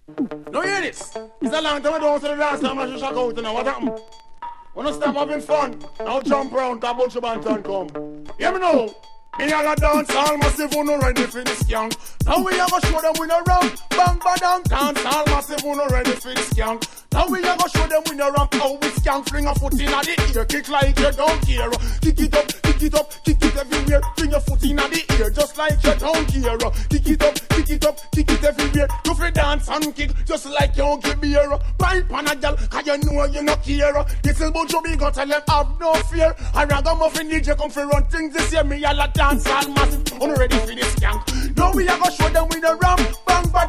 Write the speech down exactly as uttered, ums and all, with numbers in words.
No hear this. It's a long time I don't see the last time I should shock out now. What happened? Wanna stop having fun? Now jump round, that bunch of bantan come. Hear me now? Me a la dance all massive, who no ready for this skank. Now we a go show them we no ramp. Bang bang dance all massive, who no ready for this skank. Now we a go show them we no ramp. How we skank, fling a foot inna the ear, kick like you don't care. Kick it up, kick it up, kick it everywhere. Fling your foot inna the ear, just like you don't care. Kick it up, kick it up, kick it everywhere. You fi dance and kick, just like you don't give beer. Right pan a gal, 'cause you know you no care. This is about you, me go tell them have no fear. I ragamuffin D J come fi run things this year. Me a la dance all massive, I'm ready for this skank. Now we a go show them we no ramp. Bang bang